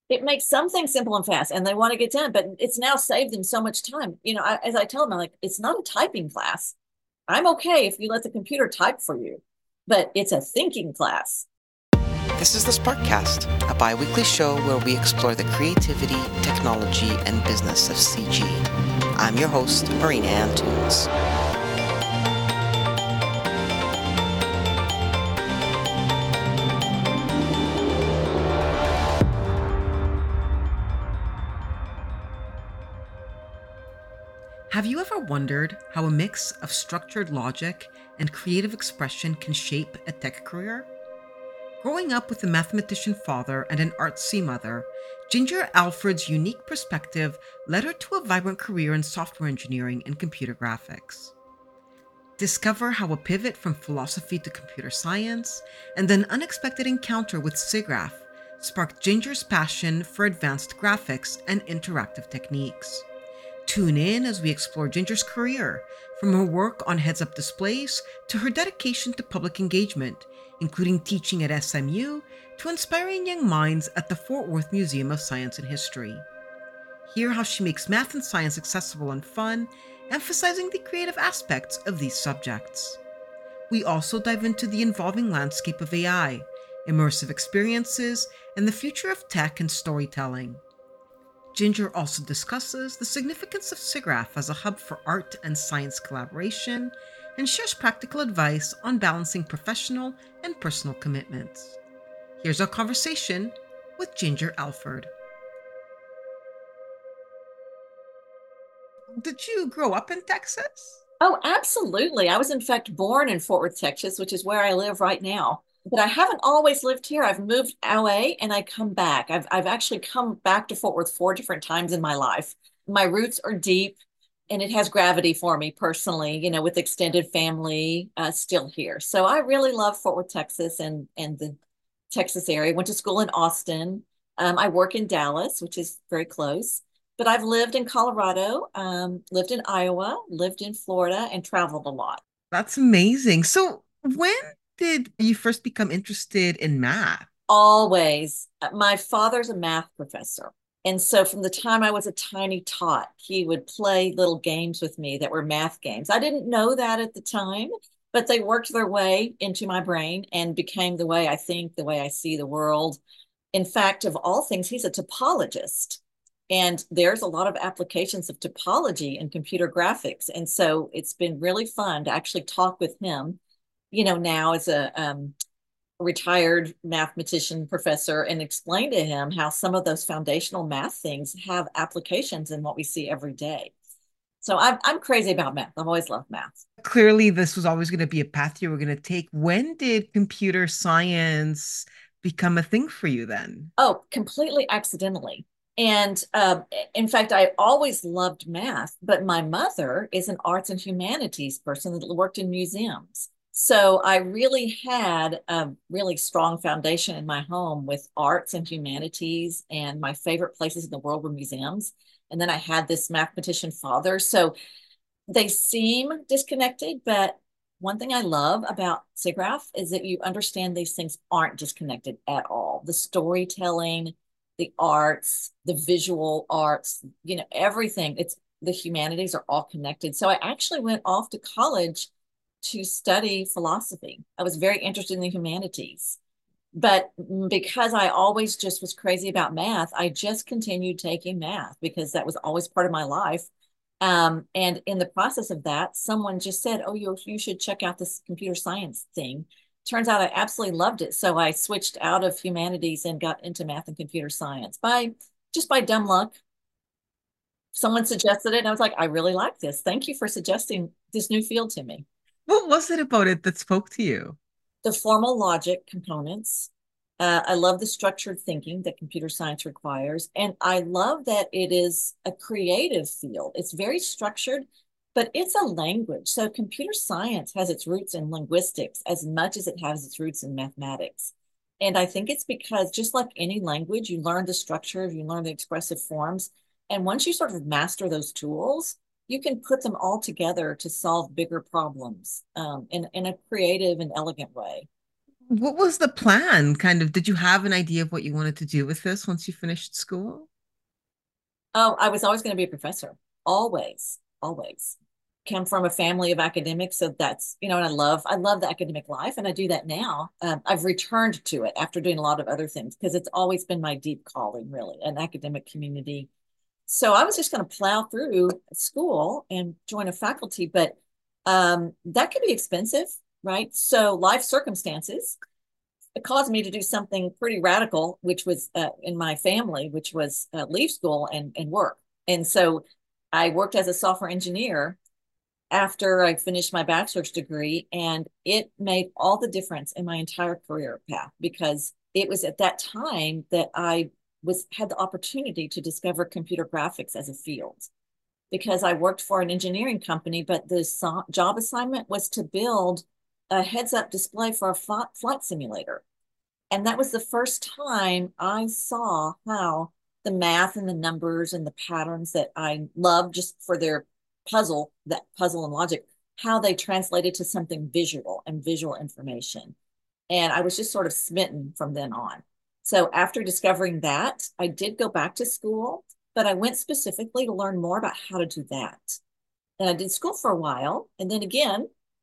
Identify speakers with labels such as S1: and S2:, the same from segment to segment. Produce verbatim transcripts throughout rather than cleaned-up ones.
S1: It makes some things simple and fast and they want to get done, but it's now saved them so much time. You know, I, as I tell them, I'm like, it's not a typing class. I'm okay if you let the computer type for you, but it's a thinking class.
S2: This is the Sparkcast, a bi-weekly show where we explore the creativity, technology, and business of C G. I'm your host, Marina Antunes.
S3: Have you ever wondered how a mix of structured logic and creative expression can shape a tech career? Growing up with a mathematician father and an artsy mother, Ginger Alford's unique perspective led her to a vibrant career in software engineering and computer graphics. Discover how a pivot from philosophy to computer science and an unexpected encounter with SIGGRAPH sparked Ginger's passion for advanced graphics and interactive techniques. Tune in as we explore Ginger's career, from her work on heads-up displays to her dedication to public engagement, including teaching at S M U to inspiring young minds at the Fort Worth Museum of Science and History. Hear how she makes math and science accessible and fun, emphasizing the creative aspects of these subjects. We also dive into the evolving landscape of A I, immersive experiences, and the future of tech and storytelling. Ginger also discusses the significance of SIGGRAPH as a hub for art and science collaboration and shares practical advice on balancing professional and personal commitments. Here's our conversation with Ginger Alford. Did you grow up in Texas?
S1: Oh, absolutely. I was, in fact, born in Fort Worth, Texas, which is where I live right now. But I haven't always lived here. I've moved away and I come back. I've, I've actually come back to Fort Worth four different times in my life. My roots are deep and it has gravity for me personally, you know, with extended family uh, still here. So I really love Fort Worth, Texas and, and the Texas area. Went to school in Austin. Um, I work in Dallas, which is very close. But I've lived in Colorado, um, lived in Iowa, lived in Florida, and traveled a lot.
S3: That's amazing. So, when did you first become interested in math?
S1: Always. Uh, My father's a math professor. And so from the time I was a tiny tot, he would play little games with me that were math games. I didn't know that at the time, but they worked their way into my brain and became the way I think, the way I see the world. In fact, of all things, he's a topologist. And there's a lot of applications of topology in computer graphics. And so it's been really fun to actually talk with him, you know, now as a um, retired mathematician professor and explain to him how some of those foundational math things have applications in what we see every day. So I'm, I'm crazy about math. I've always loved math.
S3: Clearly, this was always going to be a path you were going to take. When did computer science become a thing for you then?
S1: Oh, completely accidentally. And uh, in fact, I always loved math, but my mother is an arts and humanities person that worked in museums. So I really had a really strong foundation in my home with arts and humanities, and my favorite places in the world were museums. And then I had this mathematician father. So they seem disconnected, but one thing I love about SIGGRAPH is that you understand these things aren't disconnected at all. The storytelling, the arts, the visual arts, you know, everything. It's the humanities are all connected. So I actually went off to college to study philosophy. I was very interested in the humanities. But because I always just was crazy about math, I just continued taking math because that was always part of my life. Um, and in the process of that, someone just said, "Oh, you you should check out this computer science thing." Turns out I absolutely loved it. So I switched out of humanities and got into math and computer science by just by dumb luck. Someone suggested it, and I was like, "I really like this. Thank you for suggesting this new field to me."
S3: What was it about it that spoke to you?
S1: The formal logic components. Uh, I love the structured thinking that computer science requires. And I love that it is a creative field. It's very structured, but it's a language. So computer science has its roots in linguistics as much as it has its roots in mathematics. And I think it's because just like any language, you learn the structure, you learn the expressive forms. And once you sort of master those tools, you can put them all together to solve bigger problems um, in, in a creative and elegant way.
S3: What was the plan? Kind of, did you have an idea of what you wanted to do with this once you finished school?
S1: Oh, I was always going to be a professor. Always, always. Come from a family of academics, so that's, you know, and I love I love the academic life, and I do that now. Um, I've returned to it after doing a lot of other things because it's always been my deep calling, really, an academic community. So I was just going to plow through school and join a faculty, but um, that could be expensive, right? So life circumstances it caused me to do something pretty radical, which was uh, in my family, which was uh, leave school and, and work. And so I worked as a software engineer after I finished my bachelor's degree, and it made all the difference in my entire career path because it was at that time that I was had the opportunity to discover computer graphics as a field because I worked for an engineering company, but the so- job assignment was to build a heads-up display for a flight simulator. And that was the first time I saw how the math and the numbers and the patterns that I love just for their puzzle, that puzzle and logic, how they translated to something visual and visual information. And I was just sort of smitten from then on. So after discovering that, I did go back to school, but I went specifically to learn more about how to do that. And I did school for a while. And then again,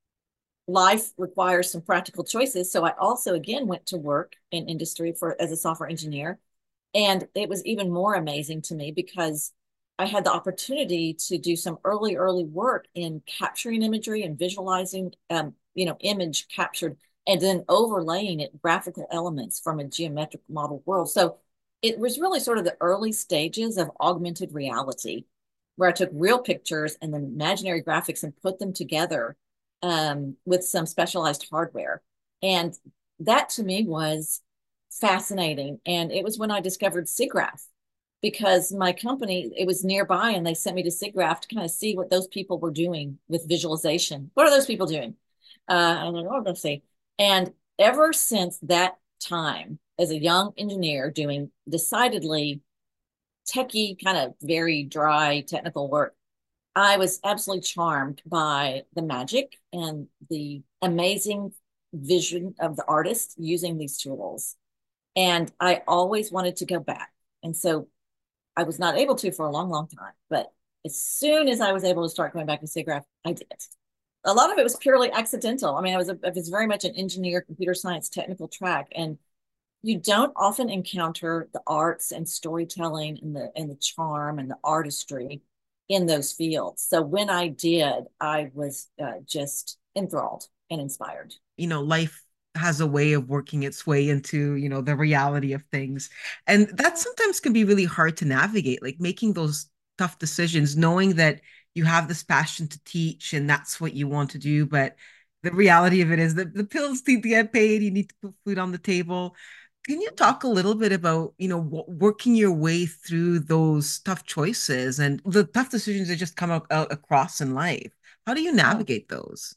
S1: life requires some practical choices. So I also again went to work in industry for as a software engineer. And it was even more amazing to me because I had the opportunity to do some early, early work in capturing imagery and visualizing, um, you know, image captured and then overlaying it graphical elements from a geometric model world. So it was really sort of the early stages of augmented reality, where I took real pictures and then imaginary graphics and put them together um, with some specialized hardware. And that to me was fascinating. And it was when I discovered SIGGRAPH because my company, it was nearby and they sent me to SIGGRAPH to kind of see what those people were doing with visualization. What are those people doing? Uh, I'm like, oh, let's see. And ever since that time, as a young engineer doing decidedly techie, kind of very dry technical work, I was absolutely charmed by the magic and the amazing vision of the artist using these tools. And I always wanted to go back. And so I was not able to for a long, long time. But as soon as I was able to start going back to SIGGRAPH, I did. A lot of it was purely accidental. I mean, I was a, I was very much an engineer, computer science, technical track, and you don't often encounter the arts and storytelling and the and the charm and the artistry in those fields. So when I did, I was uh, just enthralled and inspired.
S3: You know, life has a way of working its way into, you know, the reality of things. And that sometimes can be really hard to navigate, like making those tough decisions, knowing that you have this passion to teach and that's what you want to do. But the reality of it is that the pills need to get paid, you need to put food on the table. Can you talk a little bit about, you know, working your way through those tough choices and the tough decisions that just come out, out across in life? How do you
S1: Oh.
S3: navigate those?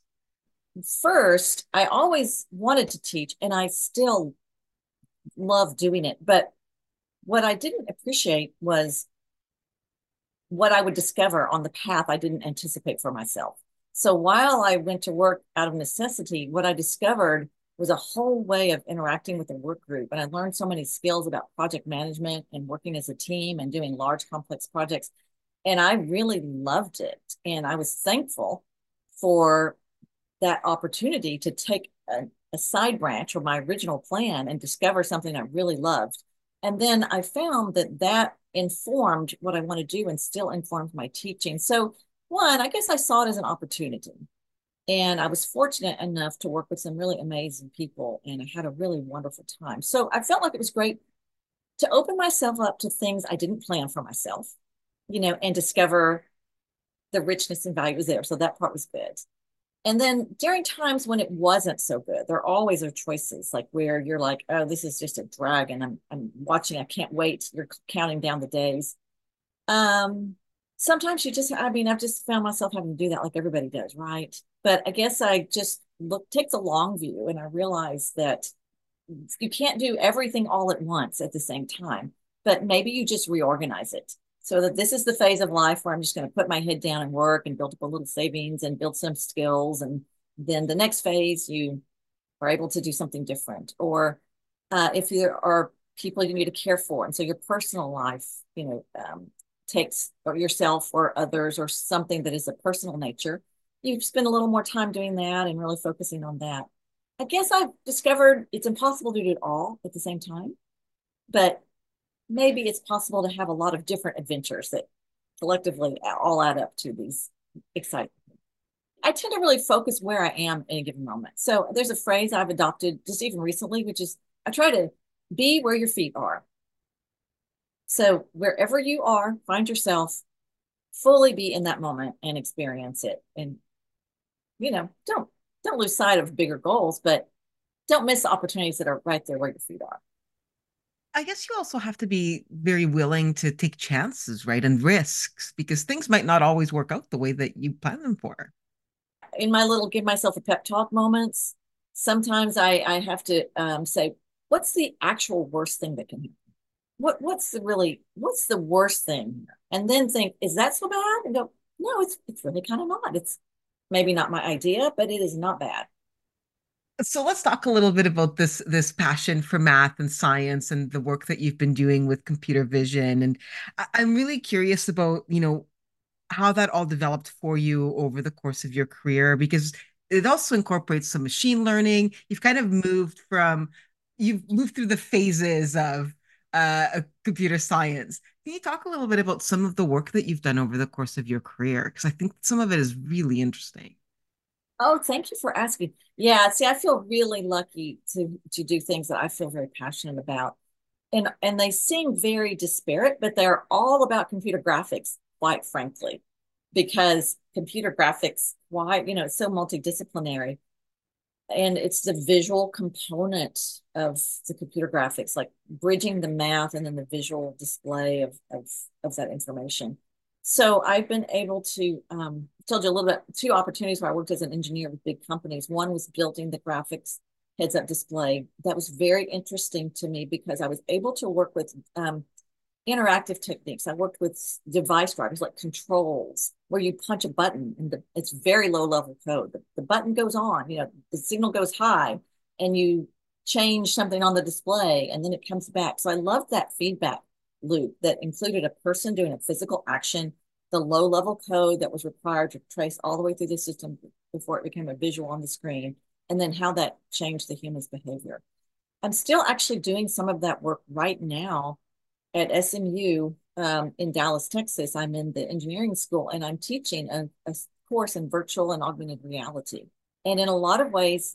S1: First, I always wanted to teach and I still love doing it. But what I didn't appreciate was what I would discover on the path I didn't anticipate for myself. So while I went to work out of necessity, what I discovered was a whole way of interacting with a work group. And I learned so many skills about project management and working as a team and doing large, complex projects. And I really loved it. And I was thankful for that opportunity to take a, a side branch or my original plan and discover something I really loved. And then I found that that informed what I want to do and still informed my teaching. So, one, I guess I saw it as an opportunity. And I was fortunate enough to work with some really amazing people, and I had a really wonderful time. So I felt like it was great to open myself up to things I didn't plan for myself, you know, and discover the richness and value was there. So that part was good. And then during times when it wasn't so good, there always are choices like where you're like, oh, this is just a drag and I'm I'm watching, I can't wait. You're counting down the days. Um, sometimes you just, I mean, I've just found myself having to do that like everybody does, right? But I guess I just look, take the long view and I realize that you can't do everything all at once at the same time, but maybe you just reorganize it so that this is the phase of life where I'm just going to put my head down and work and build up a little savings and build some skills. And then the next phase, you are able to do something different, or uh, if there are people you need to care for, and so your personal life, you know, um, takes or yourself or others or something that is a personal nature, you spend a little more time doing that and really focusing on that. I guess I've discovered it's impossible to do it all at the same time, but maybe it's possible to have a lot of different adventures that collectively all add up to these exciting. I tend to really focus where I am in a given moment. So there's a phrase I've adopted just even recently, which is I try to be where your feet are. So wherever you are, find yourself, fully be in that moment and experience it. And, you know, don't don't lose sight of bigger goals, but don't miss the opportunities that are right there where your feet are.
S3: I guess you also have to be very willing to take chances, right? And risks, because things might not always work out the way that you plan them for.
S1: In my little give myself a pep talk moments, sometimes I, I have to um, say, what's the actual worst thing that can happen? What what's the really what's the worst thing? And then think, is that so bad? And go, no, it's it's really kind of not. It's maybe not my idea, but it is not bad.
S3: So let's talk a little bit about this this passion for math and science and the work that you've been doing with computer vision. And I, I'm really curious about, you know, how that all developed for you over the course of your career, because it also incorporates some machine learning. You've kind of moved from, you've moved through the phases of uh, computer science. Can you talk a little bit about some of the work that you've done over the course of your career? Because I think some of it is really interesting.
S1: Oh, thank you for asking. Yeah, see, I feel really lucky to to do things that I feel very passionate about. And and they seem very disparate, but they're all about computer graphics, quite frankly, because computer graphics, why, you know, it's so multidisciplinary. And it's the visual component of the computer graphics, like bridging the math and then the visual display of of, of that information. So I've been able to um, told you a little bit two opportunities where I worked as an engineer with big companies. One was building the graphics heads-up display. That was very interesting to me because I was able to work with um, interactive techniques. I worked with device drivers like controls, where you punch a button and the, it's very low level code. The, the button goes on, you know, the signal goes high, and you change something on the display and then it comes back. So I loved that feedback loop that included a person doing a physical action, the low level code that was required to trace all the way through the system before it became a visual on the screen, and then how that changed the human's behavior. I'm still actually doing some of that work right now at S M U um, in Dallas, Texas. I'm in the engineering school and I'm teaching a, a course in virtual and augmented reality. And in a lot of ways,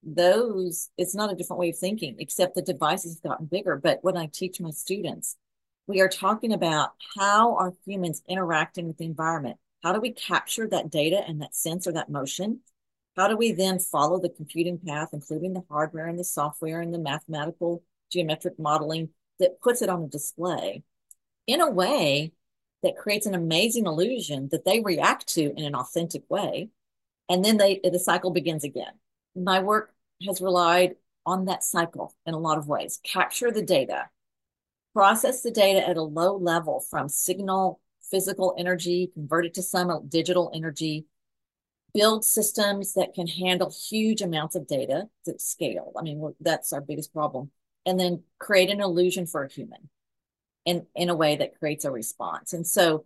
S1: those, it's not a different way of thinking, except the devices have gotten bigger. But when I teach my students, we are talking about how are humans interacting with the environment? How do we capture that data and that sense or that motion? How do we then follow the computing path, including the hardware and the software and the mathematical geometric modeling that puts it on a display in a way that creates an amazing illusion that they react to in an authentic way? And then they the cycle begins again. My work has relied on that cycle in a lot of ways. Capture the data, process the data at a low level from signal, physical energy, convert it to some digital energy, build systems that can handle huge amounts of data at scale. I mean, that's our biggest problem. And then create an illusion for a human in, in a way that creates a response. And so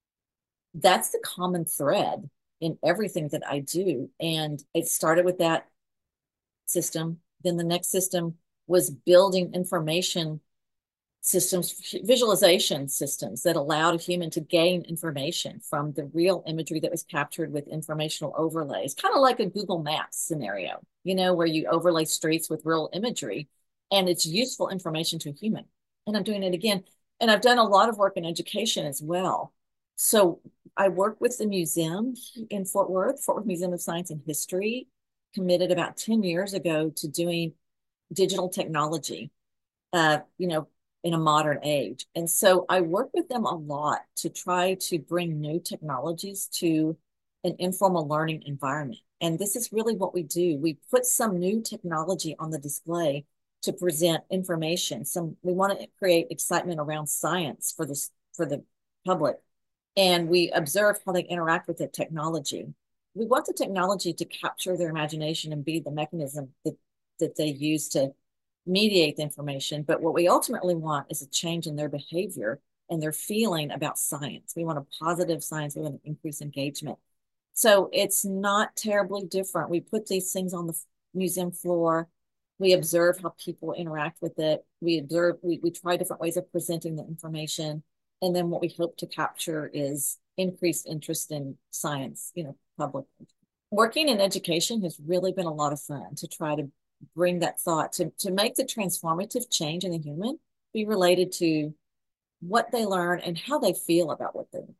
S1: that's the common thread in everything that I do. And it started with that system. Then the next system was building information systems, visualization systems that allowed a human to gain information from the real imagery that was captured with informational overlays, kind of like a Google Maps scenario, you know, where you overlay streets with real imagery and it's useful information to a human. And I'm doing it again. And I've done a lot of work in education as well. So I work with the museum in Fort Worth, Fort Worth Museum of Science and History, committed about ten years ago to doing digital technology, uh, you know, in a modern age. And so I work with them a lot to try to bring new technologies to an informal learning environment. And this is really what we do. We put some new technology on the display to present information. Some we want to create excitement around science for this for the public. And we observe how they interact with the technology. We want the technology to capture their imagination and be the mechanism that that they use to mediate the information. But what we ultimately want is a change in their behavior and their feeling about science. We want a positive science. We want to increase engagement. So it's not terribly different. We put these things on the museum floor. We observe how people interact with it. We observe, we, we try different ways of presenting the information. And then what we hope to capture is increased interest in science, you know, publicly. Working in education has really been a lot of fun to try to bring that thought, to, to make the transformative change in the human be related to what they learn and how they feel about what they learn.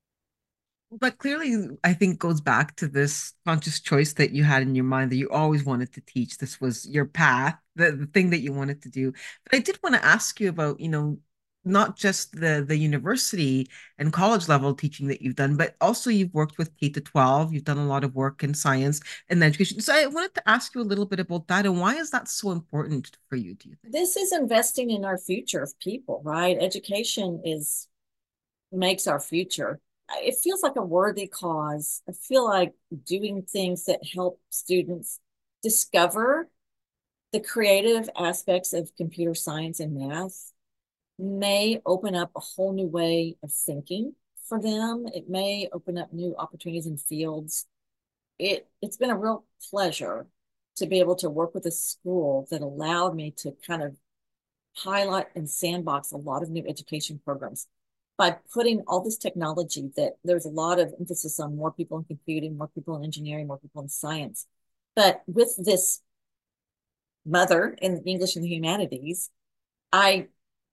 S3: But clearly, I think goes back to this conscious choice that you had in your mind that you always wanted to teach. This was your path, the, the thing that you wanted to do. But I did want to ask you about, you know, not just the the university and college level teaching that you've done, but also you've worked with K to twelve. You've done a lot of work in science and education. So I wanted to ask you a little bit about that and why is that so important for you, do you think?
S1: This is investing in our future of people, right? Education is makes our future. It feels like a worthy cause. I feel like doing things that help students discover the creative aspects of computer science and math may open up a whole new way of thinking for them. It may open up new opportunities in fields. It, it's been a real pleasure to be able to work with a school that allowed me to kind of highlight and sandbox a lot of new education programs by putting all this technology that there's a lot of emphasis on more people in computing, more people in engineering, more people in science. But with this mother in the English and the humanities, I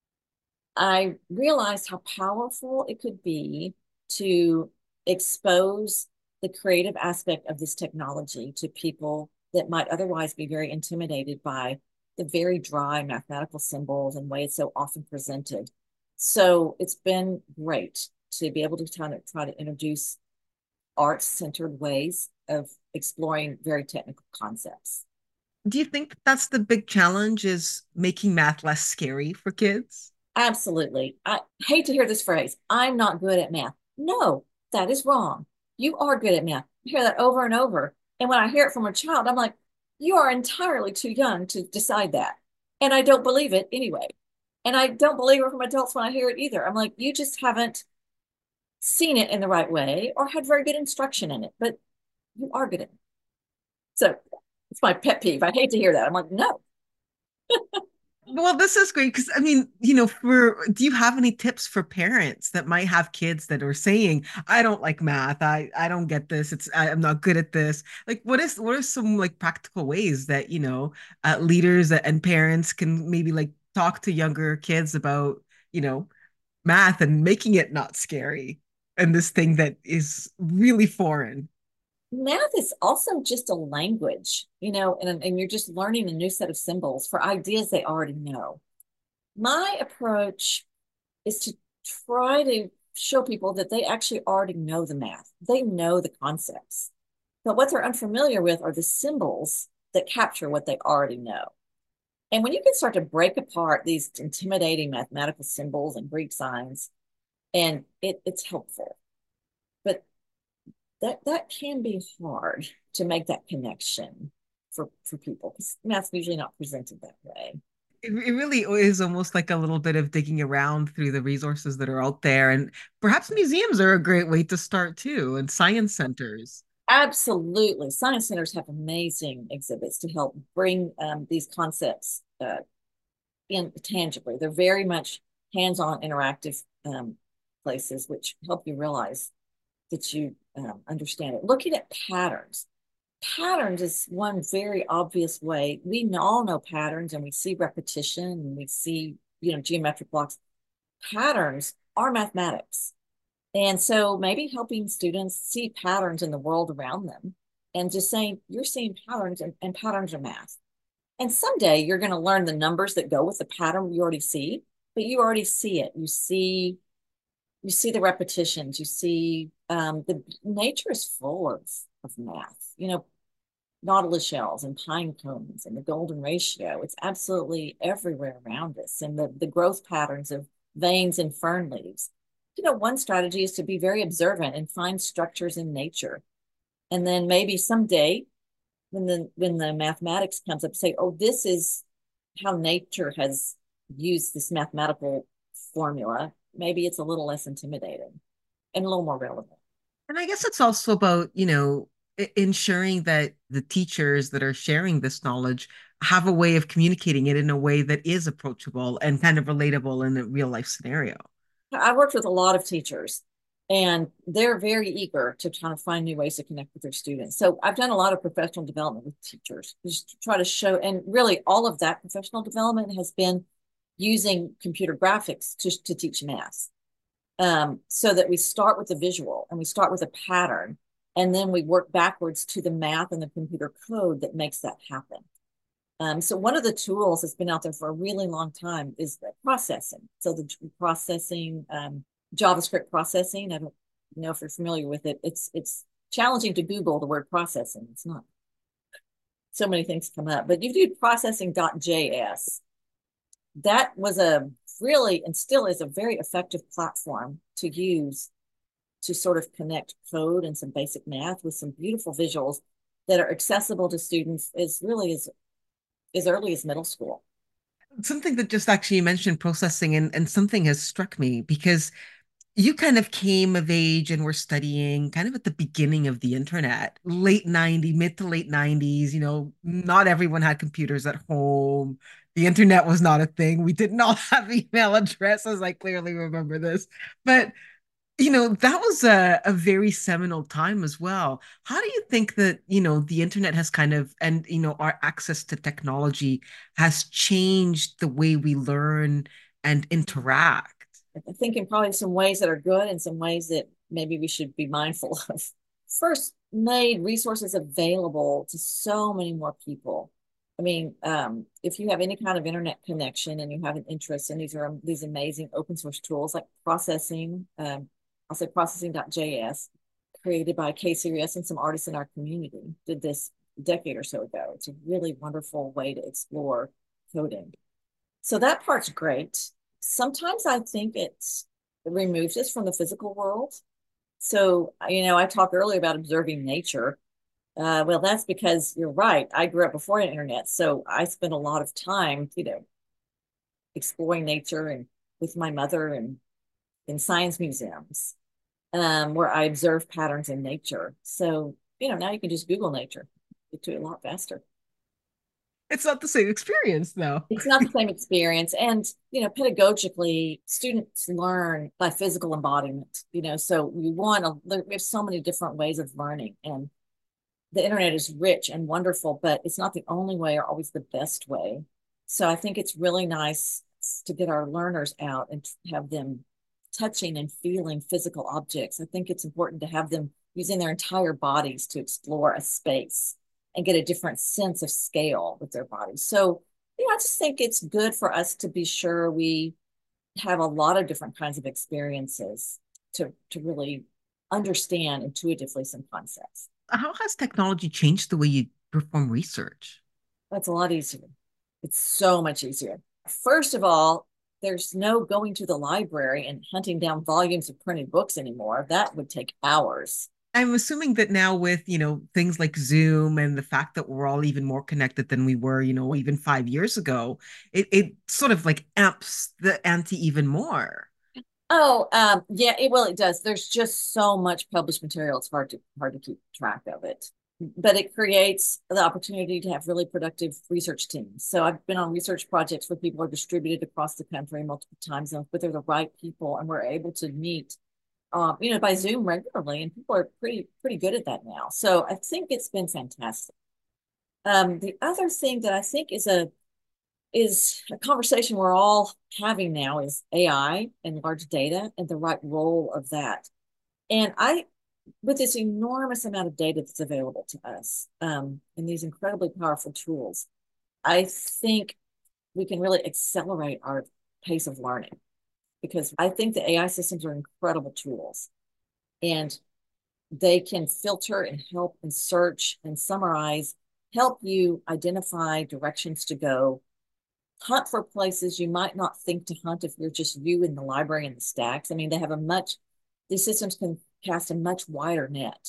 S1: I realized how powerful it could be to expose the creative aspect of this technology to people that might otherwise be very intimidated by the very dry mathematical symbols and way it's so often presented. So it's been great to be able to try to, try to introduce art-centered ways of exploring very technical concepts.
S3: Do you think that's the big challenge is making math less scary for kids?
S1: Absolutely. I hate to hear this phrase, I'm not good at math. No, that is wrong. You are good at math. I hear that over and over. And when I hear it from a child, I'm like, you are entirely too young to decide that. And I don't believe it anyway. And I don't believe it from adults when I hear it either. I'm like, you just haven't seen it in the right way or had very good instruction in it, but you are good at it. So it's my pet peeve. I hate to hear that. I'm like, no.
S3: Well, this is great because I mean, you know, for do you have any tips for parents that might have kids that are saying, I don't like math, I I don't get this, it's I, I'm not good at this. Like, what is what are some like practical ways that, you know, uh, leaders and parents can maybe like talk to younger kids about, you know, math and making it not scary and this thing that is really foreign?
S1: Math is also just a language, you know, and, and you're just learning a new set of symbols for ideas they already know. My approach is to try to show people that they actually already know the math. They know the concepts. But what they're unfamiliar with are the symbols that capture what they already know. And when you can start to break apart these intimidating mathematical symbols and Greek signs, and it, it's helpful. But that that can be hard to make that connection for for people because math's usually not presented that way.
S3: It, it really is almost like a little bit of digging around through the resources that are out there. And perhaps museums are a great way to start too, and science centers.
S1: Absolutely, science centers have amazing exhibits to help bring um, these concepts uh, in tangibly. They're very much hands-on, interactive um, places, which help you realize that you um, understand it. Looking at patterns. Patterns is one very obvious way. We all know patterns and we see repetition and we see, you know, geometric blocks. Patterns are mathematics. And so maybe helping students see patterns in the world around them and just saying, you're seeing patterns and, and patterns are math. And someday you're going to learn the numbers that go with the pattern you already see, but you already see it. You see you see the repetitions, you see um, the nature is full of, of math, you know, nautilus shells and pine cones and the golden ratio. It's absolutely everywhere around us. And the, the growth patterns of veins and fern leaves. You know, one strategy is to be very observant and find structures in nature. And then maybe someday when the when the mathematics comes up, say, oh, this is how nature has used this mathematical formula, maybe it's a little less intimidating and a little more relevant.
S3: And I guess it's also about, you know, ensuring that the teachers that are sharing this knowledge have a way of communicating it in a way that is approachable and kind of relatable in a real life scenario.
S1: I worked with a lot of teachers, and they're very eager to try to find new ways to connect with their students. So I've done a lot of professional development with teachers, just to try to show, and really all of that professional development has been using computer graphics to, to teach math. Um, so that we start with the visual and we start with a pattern, and then we work backwards to the math and the computer code that makes that happen. Um, so one of the tools that's been out there for a really long time is the processing. So the processing, um, JavaScript processing. I don't know if you're familiar with it. It's it's challenging to Google the word processing. It's not. So many things come up, but you do processing.js. That was a really, and still is, a very effective platform to use to sort of connect code and some basic math with some beautiful visuals that are accessible to students as really as as early as middle school.
S3: Something that just actually mentioned processing, and, and something has struck me because you kind of came of age and were studying kind of at the beginning of the internet, late nineties, mid to late nineties. You know, not everyone had computers at home. The internet was not a thing. We did not have email addresses. I clearly remember this. But you know, that was a, a very seminal time as well. How do you think that, you know, the internet has kind of, and, you know, our access to technology has changed the way we learn and interact?
S1: I think in probably some ways that are good and some ways that maybe we should be mindful of. First, made resources available to so many more people. I mean, um, if you have any kind of internet connection and you have an interest in these are these amazing open source tools like processing, um, I'll say processing.js, created by K-Serious and some artists in our community, did this a decade or so ago. It's a really wonderful way to explore coding. So that part's great. Sometimes I think it's, it removes us from the physical world. So, you know, I talked earlier about observing nature. Uh, well, that's because you're right. I grew up before the internet, so I spent a lot of time, you know, exploring nature and with my mother and in science museums, um, where I observe patterns in nature. So, you know, now you can just Google nature, get to it a lot faster.
S3: It's not the same experience, though.
S1: It's not the same experience. And, you know, pedagogically, students learn by physical embodiment, you know, so we want to, we have so many different ways of learning, and the internet is rich and wonderful, but it's not the only way or always the best way. So I think it's really nice to get our learners out and have them touching and feeling physical objects. I think it's important to have them using their entire bodies to explore a space and get a different sense of scale with their bodies. So, you know, I just think it's good for us to be sure we have a lot of different kinds of experiences to, to really understand intuitively some concepts.
S3: How has technology changed the way you perform research?
S1: That's a lot easier. It's so much easier. First of all, there's no going to the library and hunting down volumes of printed books anymore. That would take hours.
S3: I'm assuming that now with, you know, things like Zoom and the fact that we're all even more connected than we were, you know, even five years ago, it, it sort of like amps the ante even more.
S1: Oh, um, yeah, it well, it does. There's just so much published material. It's hard to hard to keep track of it. But it creates the opportunity to have really productive research teams. So I've been on research projects where people are distributed across the country multiple time zones, but they're the right people, and we're able to meet, um, you know, by Zoom regularly, and people are pretty pretty good at that now. So I think it's been fantastic. Um, the other thing that I think is a is a conversation we're all having now is A I and large data and the right role of that. And I, with this enormous amount of data that's available to us, um, and these incredibly powerful tools, I think we can really accelerate our pace of learning, because I think the A I systems are incredible tools, and they can filter and help and search and summarize, help you identify directions to go, hunt for places you might not think to hunt if you're just you in the library and the stacks. I mean, they have a much, these systems can cast a much wider net.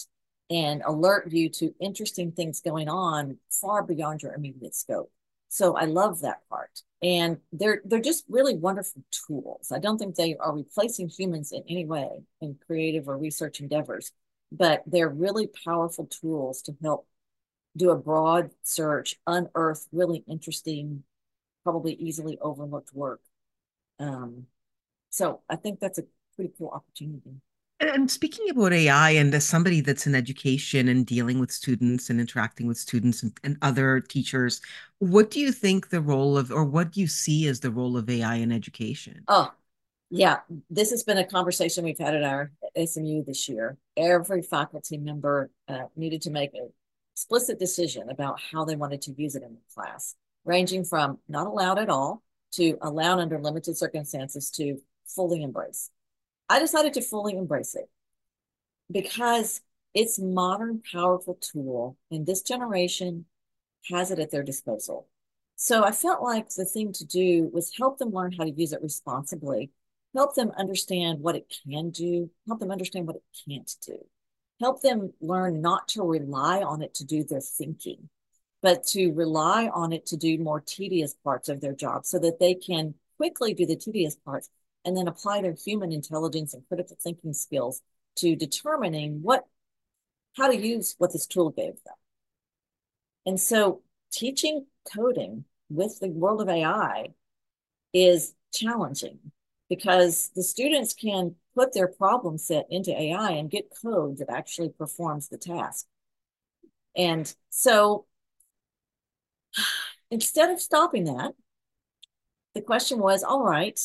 S1: and alert you to interesting things going on far beyond your immediate scope. So I love that part. And they're they're just really wonderful tools. I don't think they are replacing humans in any way in creative or research endeavors, but they're really powerful tools to help do a broad search, unearth really interesting, probably easily overlooked work. Um, so I think that's a pretty cool opportunity.
S3: And speaking about A I, and as somebody that's in education and dealing with students and interacting with students and, and other teachers, what do you think the role of, or what do you see as the role of A I in education?
S1: Oh, yeah, this has been a conversation we've had at our S M U this year. Every faculty member uh, needed to make an explicit decision about how they wanted to use it in the class, ranging from not allowed at all to allowed under limited circumstances to fully embrace. I decided to fully embrace it because it's modern, powerful tool, and this generation has it at their disposal. So I felt like the thing to do was help them learn how to use it responsibly, help them understand what it can do, help them understand what it can't do, help them learn not to rely on it to do their thinking, but to rely on it to do more tedious parts of their job so that they can quickly do the tedious parts and then apply their human intelligence and critical thinking skills to determining what how to use what this tool gave them. And so teaching coding with the world of A I is challenging because the students can put their problem set into A I and get code that actually performs the task. And so instead of stopping that, the question was, all right,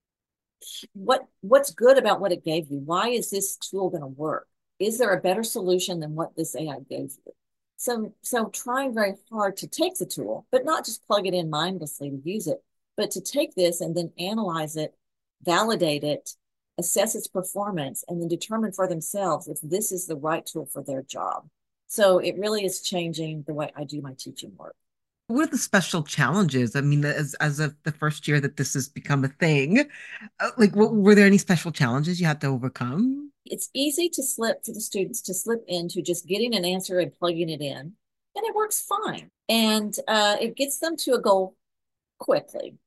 S1: what what's good about what it gave you? Why is this tool going to work? Is there a better solution than what this A I gave you? So, so trying very hard to take the tool, but not just plug it in mindlessly to use it, but to take this and then analyze it, validate it, assess its performance, and then determine for themselves if this is the right tool for their job. So it really is changing the way I do my teaching work.
S3: What are the special challenges? I mean, as as of the first year that this has become a thing, uh, like, what, were there any special challenges you had to overcome?
S1: It's easy to slip for the students to slip into just getting an answer and plugging it in, and it works fine. And uh, it gets them to a goal quickly.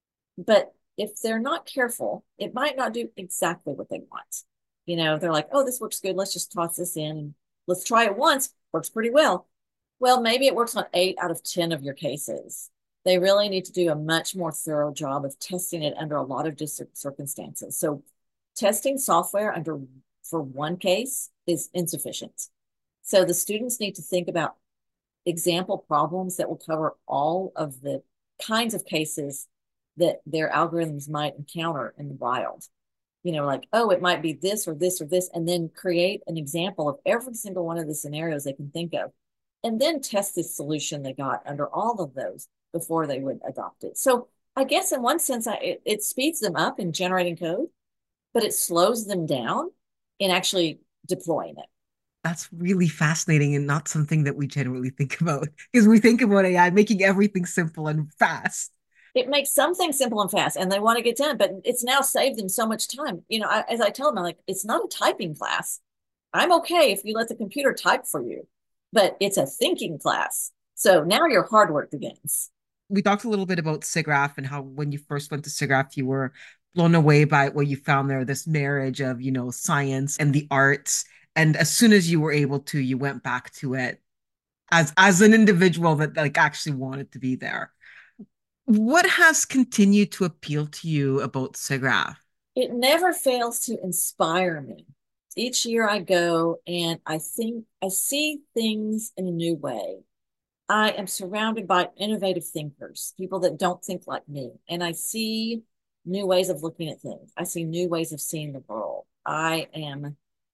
S1: But if they're not careful, it might not do exactly what they want. You know, they're like, oh, this works good. Let's just toss this in and let's try it once. Works pretty well. Well, maybe it works on eight out of ten of your cases. They really need to do a much more thorough job of testing it under a lot of different circumstances. So testing software under for one case is insufficient. So the students need to think about example problems that will cover all of the kinds of cases that their algorithms might encounter in the wild. You know, like, oh, it might be this or this or this, and then create an example of every single one of the scenarios they can think of, and then test this solution they got under all of those before they would adopt it. So I guess in one sense, I, it, it speeds them up in generating code, but it slows them down in actually deploying it.
S3: That's really fascinating and not something that we generally think about because we think about A I making everything simple and fast.
S1: It makes some things simple and fast and they want to get done, but it's now saved them so much time. You know, I, as I tell them, I'm like, it's not a typing class. I'm okay if you let the computer type for you, but it's a thinking class. So now your hard work begins.
S3: We talked a little bit about SIGGRAPH and how when you first went to SIGGRAPH, you were blown away by what you found there, this marriage of, you know, science and the arts. And as soon as you were able to, you went back to it as as an individual that like actually wanted to be there. What has continued to appeal to you about SIGGRAPH?
S1: It never fails to inspire me. Each year I go and I think I see things in a new way. I am surrounded by innovative thinkers, people that don't think like me, and I see new ways of looking at things. I see new ways of seeing the world. I am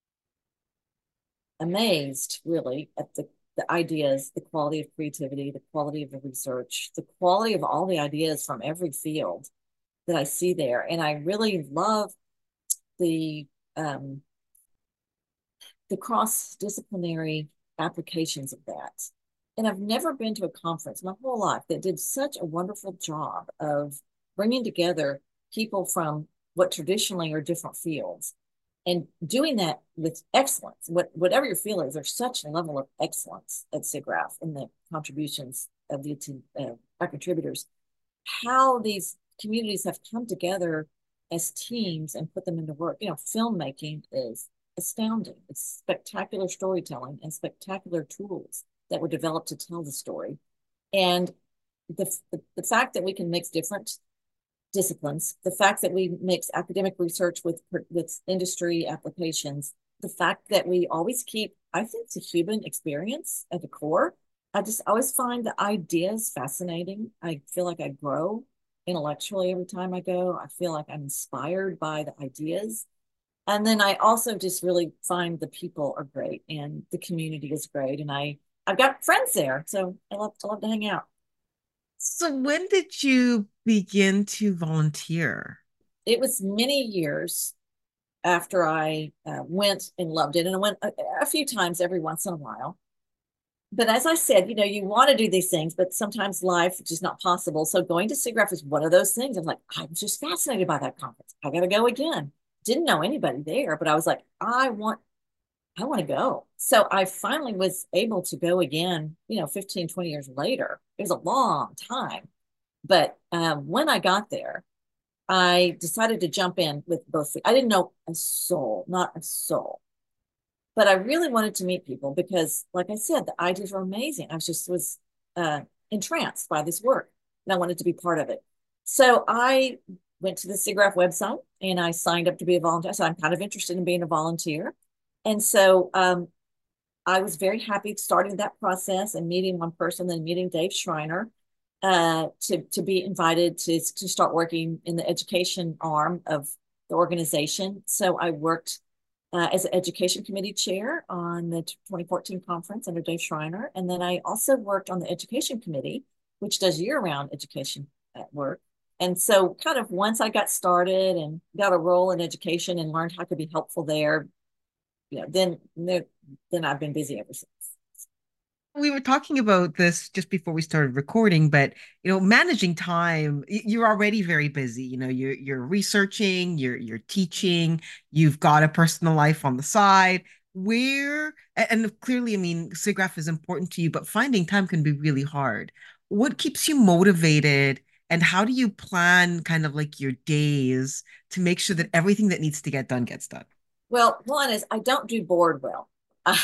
S1: amazed, really, at the, the ideas, the quality of creativity, the quality of the research, the quality of all the ideas from every field that I see there. And I really love the um, the cross-disciplinary applications of that. And I've never been to a conference my whole life that did such a wonderful job of bringing together people from what traditionally are different fields and doing that with excellence, what, whatever your field is, there's such a level of excellence at SIGGRAPH and the contributions of the uh, our contributors, how these communities have come together as teams and put them into work. You know, filmmaking is astounding. It's spectacular storytelling and spectacular tools that were developed to tell the story. And the, the, the fact that we can mix different disciplines, the fact that we mix academic research with, with industry applications, the fact that we always keep, I think, the human experience at the core. I just always find the ideas fascinating. I feel like I grow intellectually every time I go. I feel like I'm inspired by the ideas. And then I also just really find the people are great and the community is great. And I, I've got friends there. So I love, I love to hang out.
S3: So when did you begin to volunteer?
S1: It was many years after I uh, went and loved it. And I went a, a few times every once in a while. But as I said, you know, you want to do these things, but sometimes life is just not possible. So going to SIGGRAPH is one of those things. I'm like, I'm just fascinated by that conference. I got to go again. Didn't know anybody there, but I was like, I want, I want to go. So I finally was able to go again, you know, fifteen, twenty years later. It was a long time. But um, when I got there, I decided to jump in with both feet. I didn't know a soul, not a soul. But I really wanted to meet people because, like I said, the ideas were amazing. I was just was uh, entranced by this work, and I wanted to be part of it. So I went to the SIGGRAPH website and I signed up to be a volunteer. So I'm kind of interested in being a volunteer. And so um, I was very happy starting that process and meeting one person, then meeting Dave Schreiner uh, to, to be invited to, to start working in the education arm of the organization. So I worked uh, as an education committee chair on the twenty fourteen conference under Dave Schreiner. And then I also worked on the education committee, which does year-round education at work. And so kind of once I got started and got a role in education and learned how to be helpful there, you know, then, then I've been busy ever since.
S3: We were talking about this just before we started recording, but you know, managing time, you're already very busy. You know, you're you're researching, you're you're teaching, you've got a personal life on the side. Where and clearly, I mean, SIGGRAPH is important to you, but finding time can be really hard. What keeps you motivated, and how do you plan kind of like your days to make sure that everything that needs to get done gets done?
S1: Well, one is I don't do board well. I,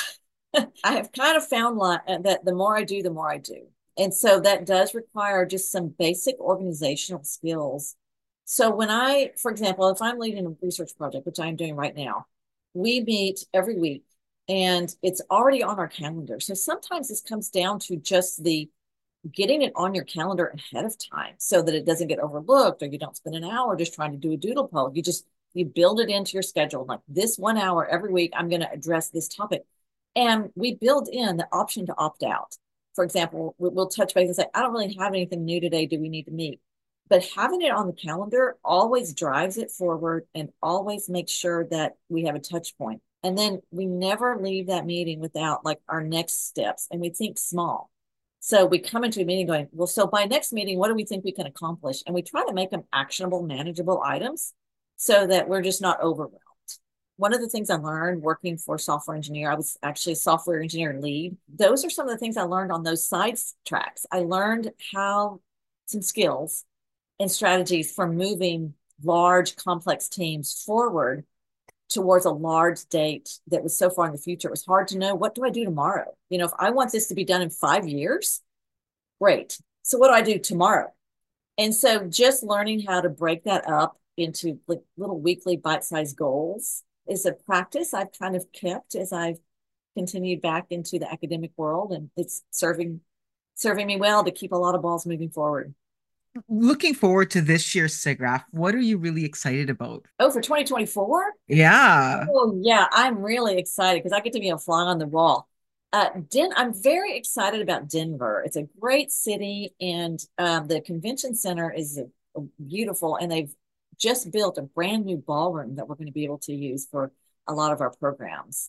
S1: I have kind of found that the more I do, the more I do. And so that does require just some basic organizational skills. So when I, for example, if I'm leading a research project, which I'm doing right now, we meet every week and it's already on our calendar. So sometimes this comes down to just the getting it on your calendar ahead of time so that it doesn't get overlooked or you don't spend an hour just trying to do a doodle poll. You just, you build it into your schedule. Like this one hour every week, I'm going to address this topic. And we build in the option to opt out. For example, we'll touch base and say, I don't really have anything new today. Do we need to meet? But having it on the calendar always drives it forward and always makes sure that we have a touch point. And then we never leave that meeting without like our next steps. And we think small. So we come into a meeting going, well, so by next meeting, what do we think we can accomplish? And we try to make them actionable, manageable items so that we're just not overwhelmed. One of the things I learned working for a software engineer, I was actually a software engineer lead. Those are some of the things I learned on those side tracks. I learned how some skills and strategies for moving large, complex teams forward towards a large date that was so far in the future. It was hard to know, what do I do tomorrow? You know, if I want this to be done in five years, great. So what do I do tomorrow? And so just learning how to break that up into like little weekly bite-sized goals is a practice I've kind of kept as I've continued back into the academic world, and it's serving serving me well to keep a lot of balls moving forward.
S3: Looking forward to this year's SIGGRAPH. What are you really excited about?
S1: Oh, for twenty twenty-four?
S3: Yeah.
S1: Oh, yeah, I'm really excited because I get to be a fly on the wall. Uh, Den I'm very excited about Denver. It's a great city, and um, the convention center is a, a beautiful, and they've just built a brand new ballroom that we're going to be able to use for a lot of our programs.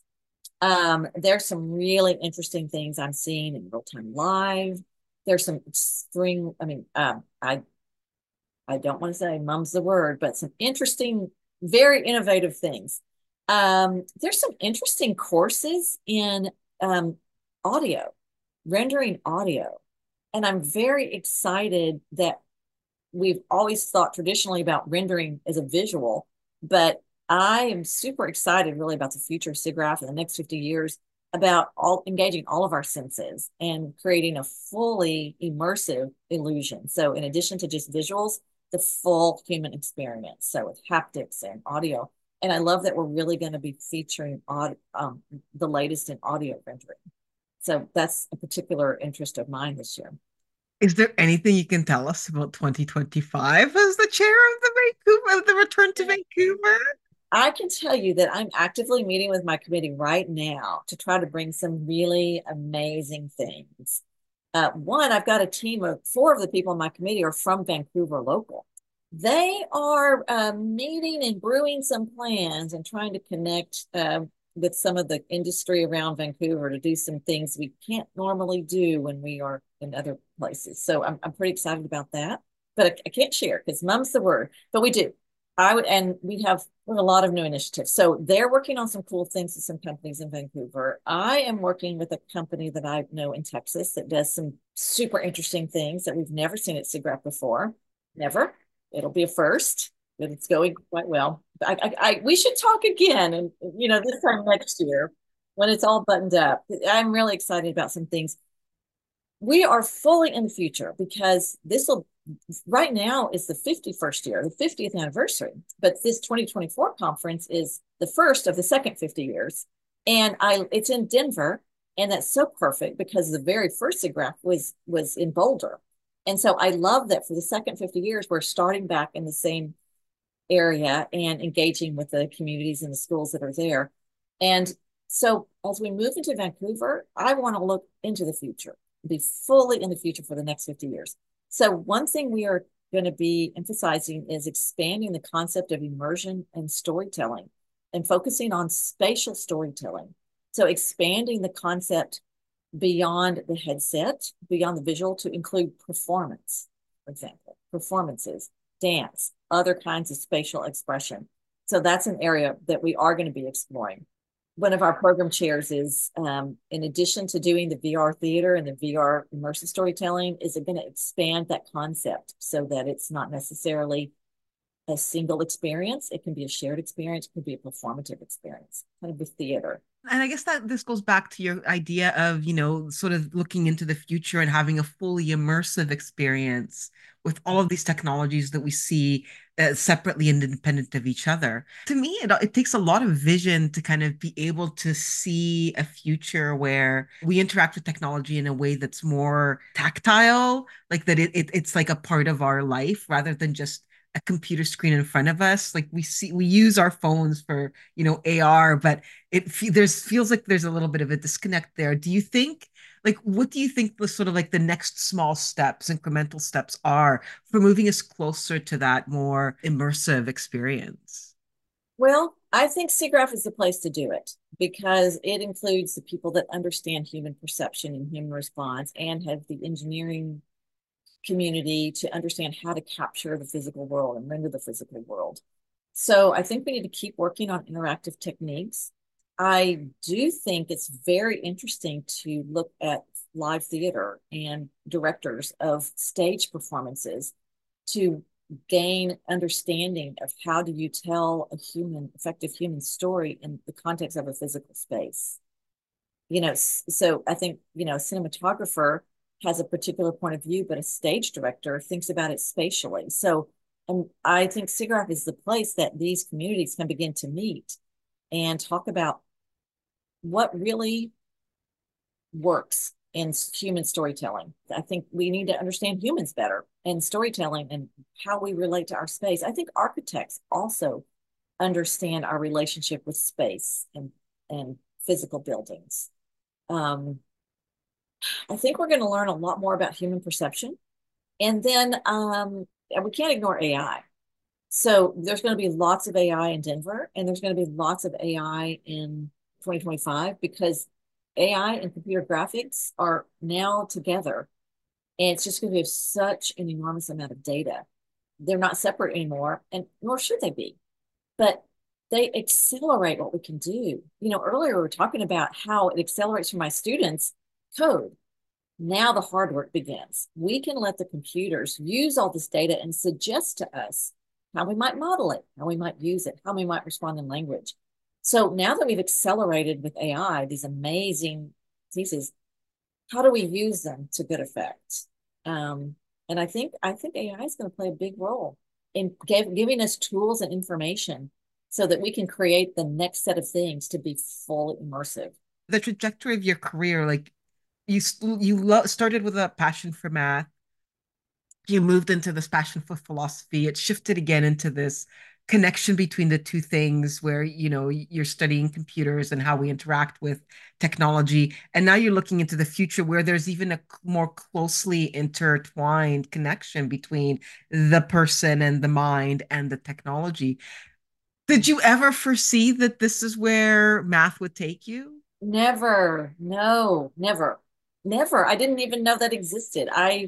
S1: Um, there's some really interesting things I'm seeing in real time live. There's some string, I mean, um, I, I don't want to say mum's the word, but some interesting, very innovative things. Um, there's some interesting courses in um, audio, rendering audio. And I'm very excited that we've always thought traditionally about rendering as a visual, but I am super excited really about the future of SIGGRAPH in the next fifty years about all engaging all of our senses and creating a fully immersive illusion. So in addition to just visuals, the full human experience. So with haptics and audio. And I love that we're really going to be featuring aud- um, the latest in audio rendering. So that's a particular interest of mine this year.
S3: Is there anything you can tell us about twenty twenty-five as the chair of the Vancouver, of the return to Vancouver?
S1: I can tell you that I'm actively meeting with my committee right now to try to bring some really amazing things. Uh, one, I've got a team of four of the people in my committee are from Vancouver local. They are uh, meeting and brewing some plans and trying to connect uh, with some of the industry around Vancouver to do some things we can't normally do when we are in other places. So I'm, I'm pretty excited about that, but I, I can't share because mum's the word, but we do. I would, and we have a lot of new initiatives. So they're working on some cool things with some companies in Vancouver. I am working with a company that I know in Texas that does some super interesting things that we've never seen at SIGGRAPH before. Never. It'll be a first, but it's going quite well. I, I, I, we should talk again, and you know, this time next year when it's all buttoned up. I'm really excited about some things. We are fully in the future because this will right now is the fifty-first year, the fiftieth anniversary, but this twenty twenty-four conference is the first of the second fifty years. And I it's in Denver, and that's so perfect because the very first SIGGRAPH was was in Boulder. And so I love that for the second fifty years, we're starting back in the same area and engaging with the communities and the schools that are there. And so as we move into Vancouver, I want to look into the future, be fully in the future for the next fifty years. So one thing we are going to be emphasizing is expanding the concept of immersion and storytelling and focusing on spatial storytelling. So expanding the concept beyond the headset, beyond the visual to include performance, for example, performances, dance, other kinds of spatial expression. So that's an area that we are going to be exploring. One of our program chairs is, um, in addition to doing the V R theater and the V R immersive storytelling, is it going to expand that concept so that it's not necessarily a single experience. It can be a shared experience. It could be a performative experience, kind of a theater.
S3: And I guess that this goes back to your idea of, you know, sort of looking into the future and having a fully immersive experience with all of these technologies that we see uh, separately and independent of each other. To me, it, it takes a lot of vision to kind of be able to see a future where we interact with technology in a way that's more tactile, like that it, it it's like a part of our life rather than just a computer screen in front of us. Like we see, we use our phones for, you know, A R, but it fe- there's feels like there's a little bit of a disconnect there. Do you think, like, what do you think the sort of like the next small steps, incremental steps are for moving us closer to that more immersive experience?
S1: Well, I think SIGGRAPH is the place to do it because it includes the people that understand human perception and human response and have the engineering community to understand how to capture the physical world and render the physical world. So I think we need to keep working on interactive techniques. I do think it's very interesting to look at live theater and directors of stage performances to gain understanding of how do you tell a human, effective human story in the context of a physical space. You know, so I think, you know, a cinematographer has a particular point of view, but a stage director thinks about it spatially. So and I think SIGGRAPH is the place that these communities can begin to meet and talk about what really works in human storytelling. I think we need to understand humans better and storytelling and how we relate to our space. I think architects also understand our relationship with space and, and physical buildings. Um, I think we're going to learn a lot more about human perception. And then um, we can't ignore A I. So there's going to be lots of A I in Denver, and there's going to be lots of A I in twenty twenty-five because A I and computer graphics are now together. And it's just going to be such an enormous amount of data. They're not separate anymore, and nor should they be. But they accelerate what we can do. You know, earlier we were talking about how it accelerates for my students code. Now the hard work begins. We can let the computers use all this data and suggest to us how we might model it, how we might use it, how we might respond in language. So now that we've accelerated with A I, these amazing pieces, how do we use them to good effect? Um, and I think I think A I is going to play a big role in give, giving us tools and information so that we can create the next set of things to be fully immersive.
S3: The trajectory of your career, like you you lo- started with a passion for math, you moved into this passion for philosophy. It shifted again into this connection between the two things where, you know, you're studying computers and how we interact with technology. And now you're looking into the future where there's even a more closely intertwined connection between the person and the mind and the technology. Did you ever foresee that this is where math would take you?
S1: Never, no, never, never. I didn't even know that existed. I,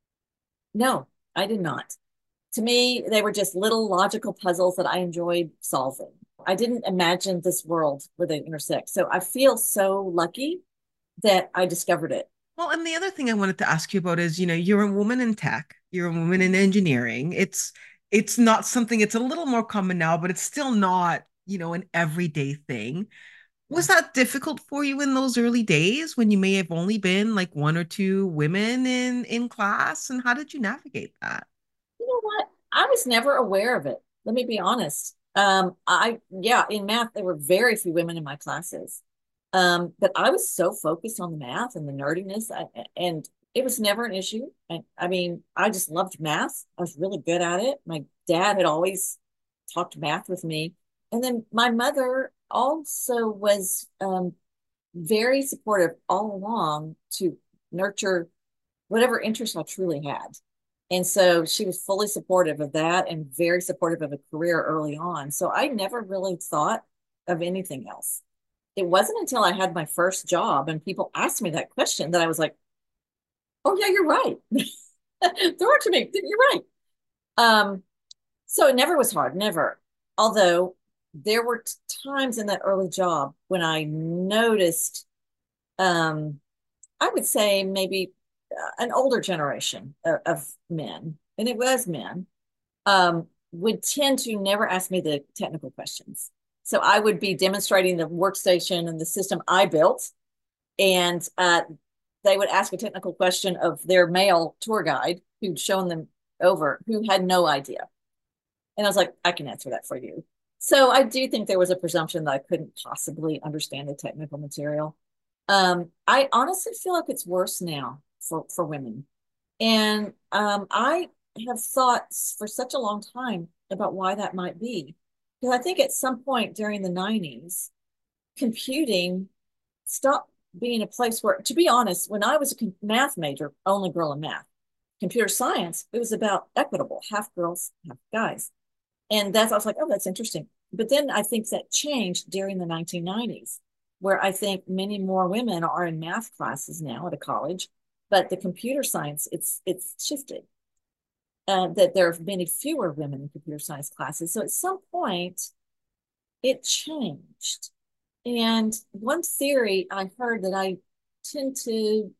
S1: no, I did not. To me, they were just little logical puzzles that I enjoyed solving. I didn't imagine this world where they intersect. So I feel so lucky that I discovered it.
S3: Well, and the other thing I wanted to ask you about is, you know, you're a woman in tech, you're a woman in engineering. It's it's not something, it's a little more common now, but it's still not, you know, an everyday thing. Was that difficult for you in those early days when you may have only been like one or two women in in class? And how did you navigate that?
S1: You know what? I was never aware of it. Let me be honest. Um, I, yeah, in math, there were very few women in my classes. Um, but I was so focused on the math and the nerdiness, I, and it was never an issue. I, I mean, I just loved math. I was really good at it. My dad had always talked math with me. And then my mother also was um, very supportive all along to nurture whatever interest I truly had. And so she was fully supportive of that and very supportive of a career early on. So I never really thought of anything else. It wasn't until I had my first job and people asked me that question that I was like, oh, yeah, you're right. Throw it to me. You're right. Um, so it never was hard, never. Although there were t- times in that early job when I noticed, um, I would say maybe uh, an older generation of, of men, and it was men, um, would tend to never ask me the technical questions. So I would be demonstrating the workstation and the system I built, and uh, they would ask a technical question of their male tour guide who'd shown them over, who had no idea. And I was like, I can answer that for you. So I do think there was a presumption that I couldn't possibly understand the technical material. Um, I honestly feel like it's worse now for, for women. And um, I have thought for such a long time about why that might be. Because I think at some point during the nineties, computing stopped being a place where, to be honest, when I was a math major, only girl in math, computer science, it was about equitable, half girls, half guys. And that's, I was like, oh, that's interesting. But then I think that changed during the nineteen nineties, where I think many more women are in math classes now at a college, but the computer science, it's it's shifted. Uh, that there are many fewer women in computer science classes. So at some point, it changed. And one theory I heard that I tend to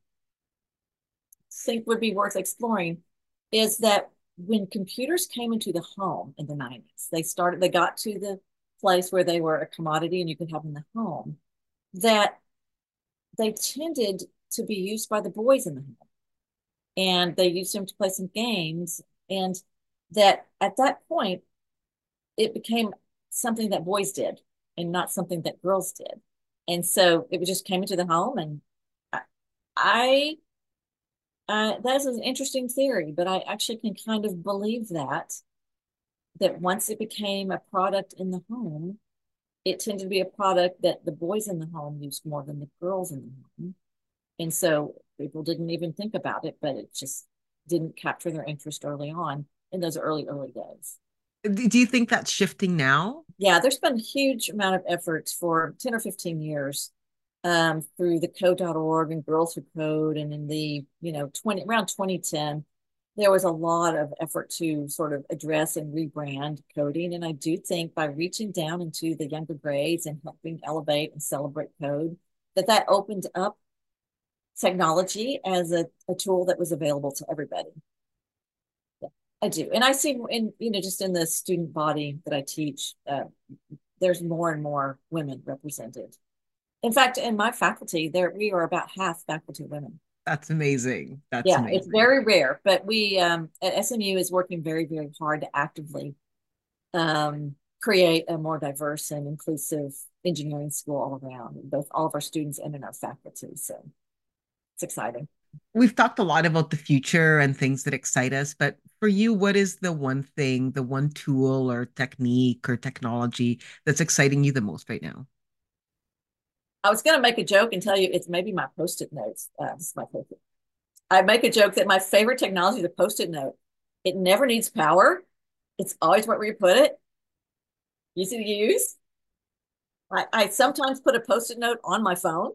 S1: think would be worth exploring is that when computers came into the home in the nineties, they started, they got to the place where they were a commodity and you could have them in the home, that they tended to be used by the boys in the home. And they used them to play some games. And that at that point, it became something that boys did and not something that girls did. And so it just came into the home. And I, uh, that's an interesting theory, but I actually can kind of believe that, that once it became a product in the home, it tended to be a product that the boys in the home used more than the girls in the home. And so people didn't even think about it, but it just didn't capture their interest early on in those early, early days.
S3: Do you think that's shifting now?
S1: Yeah, there's been a huge amount of effort for ten or fifteen years um, through the code dot org and Girls Who Code, and in the, you know, twenty around twenty ten, there was a lot of effort to sort of address and rebrand coding. And I do think by reaching down into the younger grades and helping elevate and celebrate code, that that opened up technology as a, a tool that was available to everybody. Yeah, I do. And I see in, you know, just in the student body that I teach, uh, there's more and more women represented. In fact, in my faculty, there we are about half faculty women.
S3: That's amazing. That's
S1: yeah,
S3: amazing.
S1: It's very rare, but we um, at S M U is working very, very hard to actively um, create a more diverse and inclusive engineering school all around, both all of our students and in our faculty. So it's exciting.
S3: We've talked a lot about the future and things that excite us, but for you, what is the one thing, the one tool or technique or technology that's exciting you the most right now?
S1: I was going to make a joke and tell you it's maybe my Post-it notes. Uh, this is my Post-it. I make a joke that my favorite technology is a Post-it note. It never needs power. It's always where you put it. Easy to use. I, I sometimes put a Post-it note on my phone.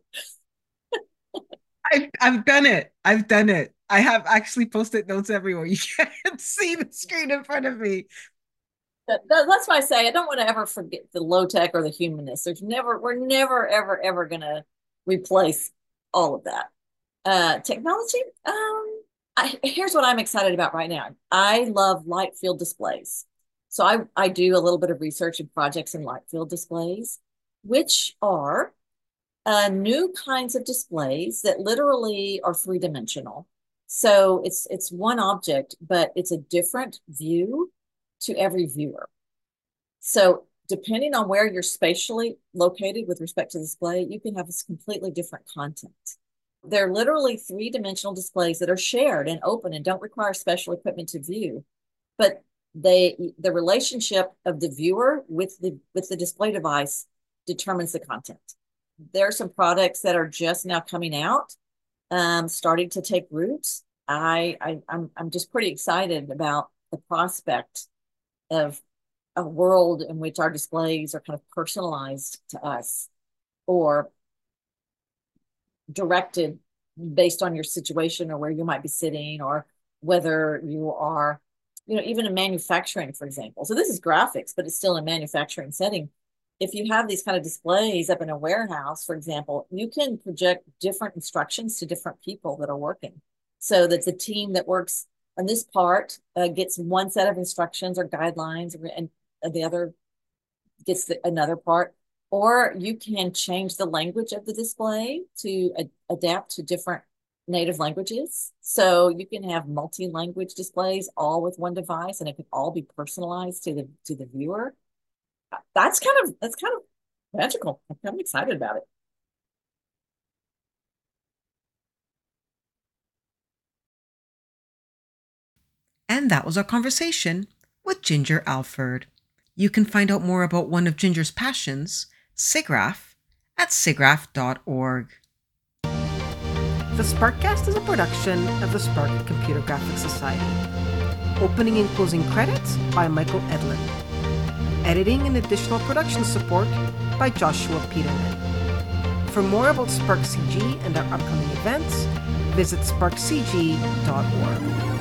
S3: I've, I've done it. I've done it. I have actually Post-it notes everywhere. You can't see the screen in front of me.
S1: That, that, that's why I say I don't want to ever forget the low tech or the humanness. There's never, we're never, ever, ever going to replace all of that. Uh, technology, um, I, here's what I'm excited about right now. I love light field displays. So I, I do a little bit of research and projects in light field displays, which are uh, new kinds of displays that literally are three-dimensional. So it's it's one object, but it's a different view to every viewer. So depending on where you're spatially located with respect to the display, you can have this completely different content. They're literally three-dimensional displays that are shared and open and don't require special equipment to view. But they the relationship of the viewer with the with the display device determines the content. There are some products that are just now coming out, um, starting to take root. I, I I'm I'm just pretty excited about the prospect of a world in which our displays are kind of personalized to us or directed based on your situation or where you might be sitting or whether you are, you know, even in manufacturing, for example. So this is graphics, but it's still a manufacturing setting. If you have these kind of displays up in a warehouse, for example, you can project different instructions to different people that are working. So that the team that works on this part uh, gets one set of instructions or guidelines, and the other gets the, another part. Or you can change the language of the display to a, adapt to different native languages. So you can have multi-language displays all with one device, and it can all be personalized to the to the viewer. That's kind of that's kind of magical. I'm kind of excited about it.
S3: And that was our conversation with Ginger Alford. You can find out more about one of Ginger's passions, SIGGRAPH, at SIGGRAPH dot org. The Sparkcast is a production of the Spark Computer Graphics Society. Opening and closing credits by Michael Edlund. Editing and additional production support by Joshua Peterman. For more about Spark C G and our upcoming events, visit spark c g dot org.